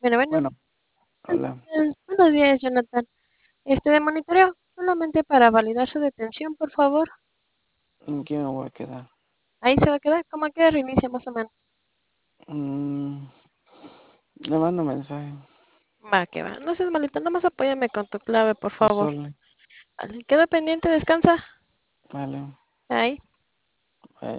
Bueno, Bueno, hola. buenos días, Jonathan. De monitoreo, solamente para validar su detención, por favor. ¿En qué me voy a quedar? Ahí se va a quedar, como a qué reinicia más o menos. Mm, Le mando mensaje. Va, que va. No seas malito, nomás apóyame con tu clave, por A favor. Sole. Vale, quedo pendiente, descansa. Vale. Ahí.